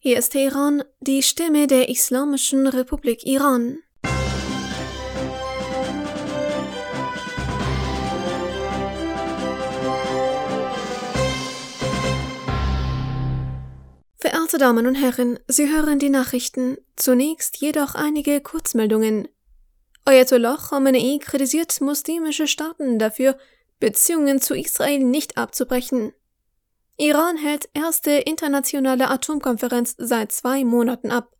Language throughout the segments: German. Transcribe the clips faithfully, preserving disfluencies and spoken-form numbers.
Hier ist Teheran, die Stimme der Islamischen Republik Iran. Verehrte Damen und Herren, Sie hören die Nachrichten, zunächst jedoch einige Kurzmeldungen. Ayatollah Khamenei kritisiert muslimische Staaten dafür, Beziehungen zu Israel nicht abzubrechen. Iran hält erste internationale Atomkonferenz seit zwei Monaten ab.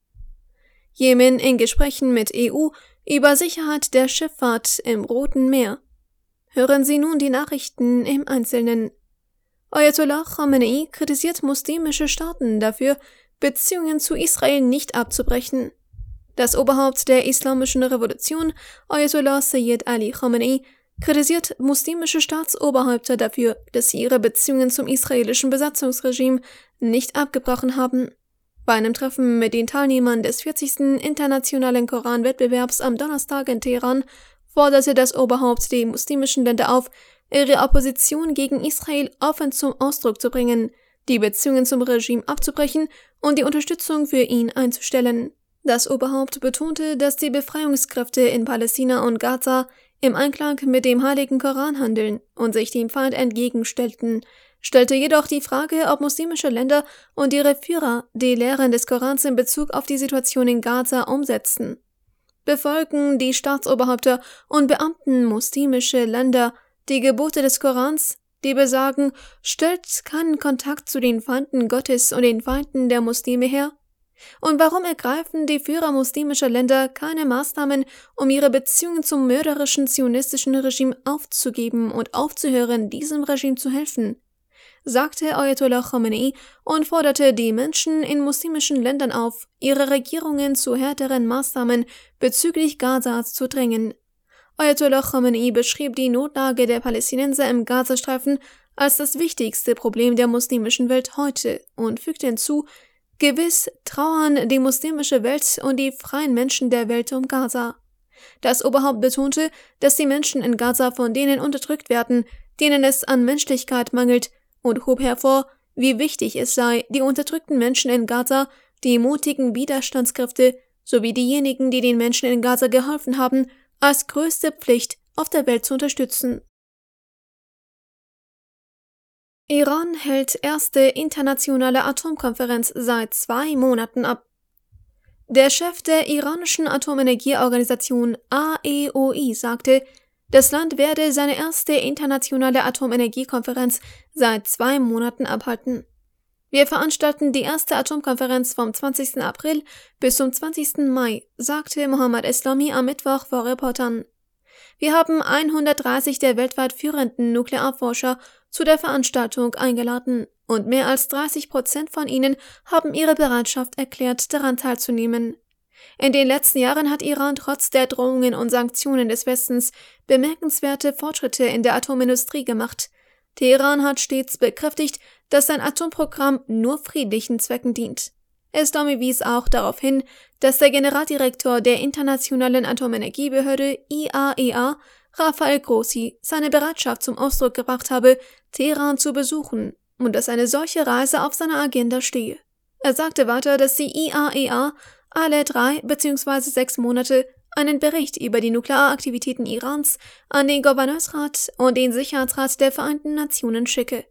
Jemen in Gesprächen mit E U über Sicherheit der Schifffahrt im Roten Meer. Hören Sie nun die Nachrichten im Einzelnen. Ayatollah Khamenei kritisiert muslimische Staaten dafür, Beziehungen zu Israel nicht abzubrechen. Das Oberhaupt der Islamischen Revolution, Ayatollah Sayyid Ali Khamenei, kritisiert muslimische Staatsoberhäupter dafür, dass sie ihre Beziehungen zum israelischen Besatzungsregime nicht abgebrochen haben. Bei einem Treffen mit den Teilnehmern des vierzigsten Internationalen Koranwettbewerbs am Donnerstag in Teheran forderte das Oberhaupt die muslimischen Länder auf, ihre Opposition gegen Israel offen zum Ausdruck zu bringen, die Beziehungen zum Regime abzubrechen und die Unterstützung für ihn einzustellen. Das Oberhaupt betonte, dass die Befreiungskräfte in Palästina und Gaza im Einklang mit dem Heiligen Koran handeln und sich dem Feind entgegenstellten, stellte jedoch die Frage, ob muslimische Länder und ihre Führer die Lehren des Korans in Bezug auf die Situation in Gaza umsetzen. Befolgen die Staatsoberhäupter und Beamten muslimische Länder die Gebote des Korans, die besagen, stellt keinen Kontakt zu den Feinden Gottes und den Feinden der Muslime her? Und warum ergreifen die Führer muslimischer Länder keine Maßnahmen, um ihre Beziehungen zum mörderischen zionistischen Regime aufzugeben und aufzuhören, diesem Regime zu helfen? Sagte Ayatollah Khamenei und forderte die Menschen in muslimischen Ländern auf, ihre Regierungen zu härteren Maßnahmen bezüglich Gazas zu drängen. Ayatollah Khamenei beschrieb die Notlage der Palästinenser im Gazastreifen als das wichtigste Problem der muslimischen Welt heute und fügte hinzu, gewiss trauern die muslimische Welt und die freien Menschen der Welt um Gaza. Das Oberhaupt betonte, dass die Menschen in Gaza von denen unterdrückt werden, denen es an Menschlichkeit mangelt, und hob hervor, wie wichtig es sei, die unterdrückten Menschen in Gaza, die mutigen Widerstandskräfte sowie diejenigen, die den Menschen in Gaza geholfen haben, als größte Pflicht auf der Welt zu unterstützen. Iran hält erste internationale Atomkonferenz seit zwei Monaten ab. Der Chef der iranischen Atomenergieorganisation A E O I sagte, das Land werde seine erste internationale Atomenergiekonferenz seit zwei Monaten abhalten. Wir veranstalten die erste Atomkonferenz vom zwanzigsten April bis zum zwanzigsten Mai, sagte Mohammad Eslami am Mittwoch vor Reportern. Wir haben hundertdreißig der weltweit führenden Nuklearforscher zu der Veranstaltung eingeladen und mehr als dreißig Prozent von ihnen haben ihre Bereitschaft erklärt, daran teilzunehmen. In den letzten Jahren hat Iran trotz der Drohungen und Sanktionen des Westens bemerkenswerte Fortschritte in der Atomindustrie gemacht. Teheran hat stets bekräftigt, dass sein Atomprogramm nur friedlichen Zwecken dient. Eslami wies auch darauf hin, dass der Generaldirektor der Internationalen Atomenergiebehörde I A E A, Rafael Grossi, seine Bereitschaft zum Ausdruck gebracht habe, Teheran zu besuchen und dass eine solche Reise auf seiner Agenda stehe. Er sagte weiter, dass die I A E A alle drei bzw. sechs Monate einen Bericht über die Nuklearaktivitäten Irans an den Gouverneursrat und den Sicherheitsrat der Vereinten Nationen schicke.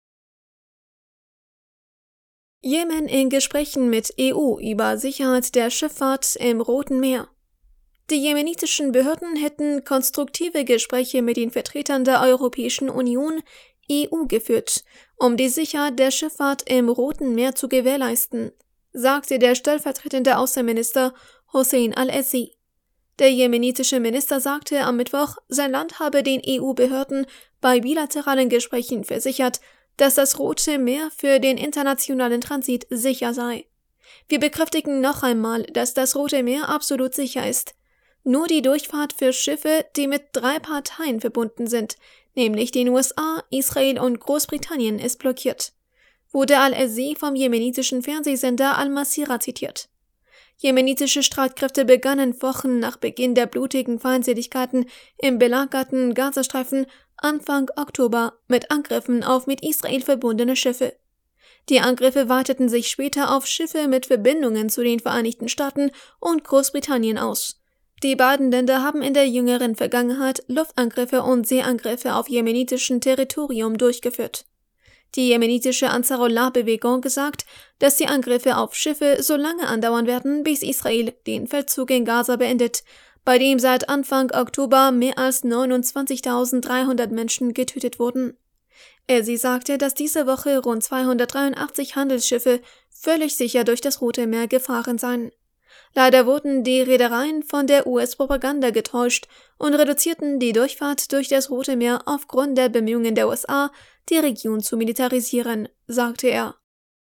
Jemen in Gesprächen mit E U über Sicherheit der Schifffahrt im Roten Meer. Die jemenitischen Behörden hätten konstruktive Gespräche mit den Vertretern der Europäischen Union, E U, geführt, um die Sicherheit der Schifffahrt im Roten Meer zu gewährleisten, sagte der stellvertretende Außenminister Hossein al-Ezzi. Der jemenitische Minister sagte am Mittwoch, sein Land habe den E U-Behörden bei bilateralen Gesprächen versichert, dass das Rote Meer für den internationalen Transit sicher sei. Wir bekräftigen noch einmal, dass das Rote Meer absolut sicher ist. Nur die Durchfahrt für Schiffe, die mit drei Parteien verbunden sind, nämlich den U S A, Israel und Großbritannien, ist blockiert, wurde al-Ezzi vom jemenitischen Fernsehsender Al-Masira zitiert. Jemenitische Streitkräfte begannen Wochen nach Beginn der blutigen Feindseligkeiten im belagerten Gazastreifen Anfang Oktober mit Angriffen auf mit Israel verbundene Schiffe. Die Angriffe weiteten sich später auf Schiffe mit Verbindungen zu den Vereinigten Staaten und Großbritannien aus. Die beiden Länder haben in der jüngeren Vergangenheit Luftangriffe und Seeangriffe auf jemenitischem Territorium durchgeführt. Die jemenitische Ansarullah-Bewegung gesagt, dass die Angriffe auf Schiffe so lange andauern werden, bis Israel den Feldzug in Gaza beendet, bei dem seit Anfang Oktober mehr als neunundzwanzigtausenddreihundert Menschen getötet wurden. Er sie sagte, dass diese Woche rund zweihundertdreiundachtzig Handelsschiffe völlig sicher durch das Rote Meer gefahren seien. Leider wurden die Reedereien von der U S-Propaganda getäuscht und reduzierten die Durchfahrt durch das Rote Meer aufgrund der Bemühungen der U S A, die Region zu militarisieren, sagte er.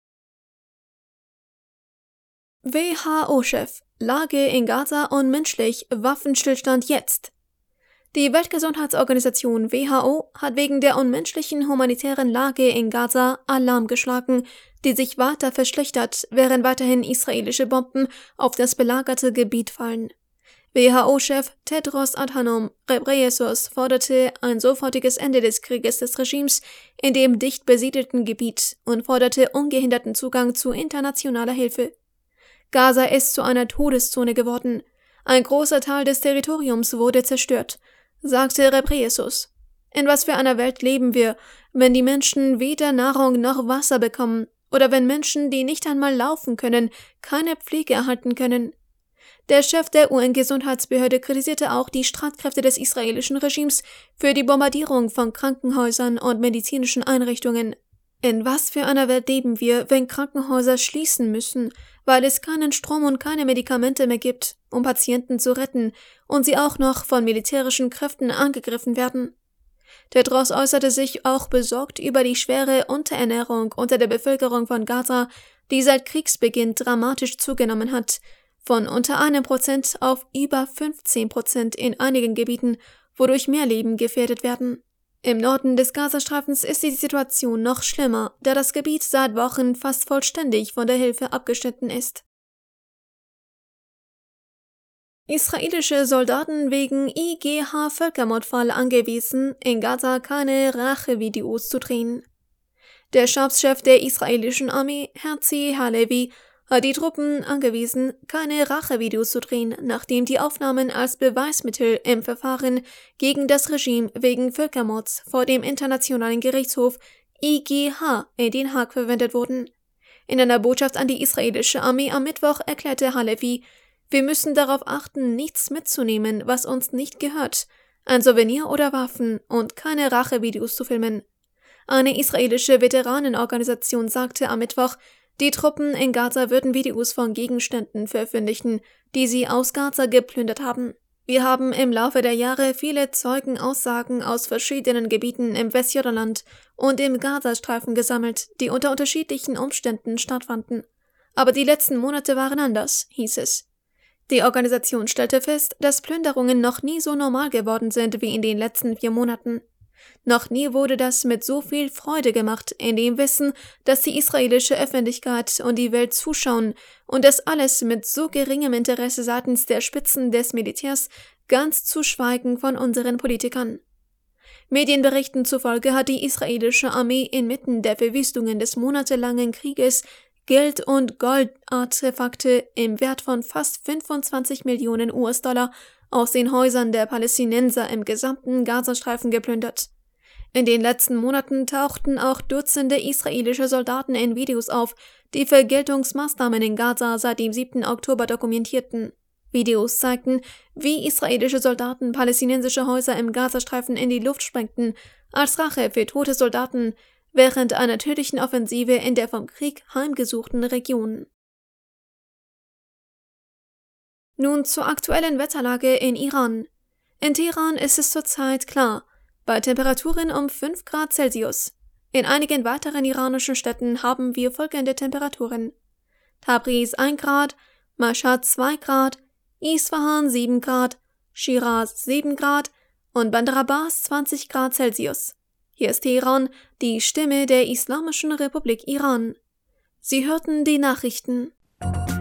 W H O-Chef: Lage in Gaza unmenschlich, Waffenstillstand jetzt. Die Weltgesundheitsorganisation W H O hat wegen der unmenschlichen humanitären Lage in Gaza Alarm geschlagen, die sich weiter verschlechtert, während weiterhin israelische Bomben auf das belagerte Gebiet fallen. W H O-Chef Tedros Adhanom Ghebreyesus forderte ein sofortiges Ende des Krieges des Regimes in dem dicht besiedelten Gebiet und forderte ungehinderten Zugang zu internationaler Hilfe. Gaza ist zu einer Todeszone geworden. Ein großer Teil des Territoriums wurde zerstört, sagte Ghebreyesus. In was für einer Welt leben wir, wenn die Menschen weder Nahrung noch Wasser bekommen oder wenn Menschen, die nicht einmal laufen können, keine Pflege erhalten können? Der Chef der U N-Gesundheitsbehörde kritisierte auch die Streitkräfte des israelischen Regimes für die Bombardierung von Krankenhäusern und medizinischen Einrichtungen. In was für einer Welt leben wir, wenn Krankenhäuser schließen müssen, weil es keinen Strom und keine Medikamente mehr gibt, um Patienten zu retten, und sie auch noch von militärischen Kräften angegriffen werden? Tedros äußerte sich auch besorgt über die schwere Unterernährung unter der Bevölkerung von Gaza, die seit Kriegsbeginn dramatisch zugenommen hat, von unter einem Prozent auf über fünfzehn Prozent in einigen Gebieten, wodurch mehr Leben gefährdet werden. Im Norden des Gazastreifens ist die Situation noch schlimmer, da das Gebiet seit Wochen fast vollständig von der Hilfe abgeschnitten ist. Israelische Soldaten wegen I G H-Völkermordfall angewiesen, in Gaza keine Rachevideos zu drehen. Der Stabschef der israelischen Armee, Herzi Halevi, hat die Truppen angewiesen, keine Rachevideos zu drehen, nachdem die Aufnahmen als Beweismittel im Verfahren gegen das Regime wegen Völkermords vor dem Internationalen Gerichtshof I G H in Den Haag verwendet wurden. In einer Botschaft an die israelische Armee am Mittwoch erklärte Halevi: Wir müssen darauf achten, nichts mitzunehmen, was uns nicht gehört, ein Souvenir oder Waffen, und keine Rachevideos zu filmen. Eine israelische Veteranenorganisation sagte am Mittwoch, die Truppen in Gaza würden Videos von Gegenständen veröffentlichen, die sie aus Gaza geplündert haben. Wir haben im Laufe der Jahre viele Zeugenaussagen aus verschiedenen Gebieten im Westjordanland und im Gazastreifen gesammelt, die unter unterschiedlichen Umständen stattfanden. Aber die letzten Monate waren anders, hieß es. Die Organisation stellte fest, dass Plünderungen noch nie so normal geworden sind wie in den letzten vier Monaten. Noch nie wurde das mit so viel Freude gemacht, in dem Wissen, dass die israelische Öffentlichkeit und die Welt zuschauen und das alles mit so geringem Interesse seitens der Spitzen des Militärs, ganz zu schweigen von unseren Politikern. Medienberichten zufolge hat die israelische Armee inmitten der Verwüstungen des monatelangen Krieges Geld- und Goldartefakte im Wert von fast fünfundzwanzig Millionen U S-Dollar aus den Häusern der Palästinenser im gesamten Gazastreifen geplündert. In den letzten Monaten tauchten auch Dutzende israelische Soldaten in Videos auf, die Vergeltungsmaßnahmen in Gaza seit dem siebten Oktober dokumentierten. Videos zeigten, wie israelische Soldaten palästinensische Häuser im Gazastreifen in die Luft sprengten, als Rache für tote Soldaten während einer tödlichen Offensive in der vom Krieg heimgesuchten Region. Nun zur aktuellen Wetterlage in Iran. In Teheran ist es zurzeit klar, bei Temperaturen um fünf Grad Celsius. In einigen weiteren iranischen Städten haben wir folgende Temperaturen: Tabriz ein Grad, Mashhad zwei Grad, Isfahan sieben Grad, Shiraz sieben Grad und Bandar Abbas zwanzig Grad Celsius. Hier ist Teheran, die Stimme der Islamischen Republik Iran. Sie hörten die Nachrichten.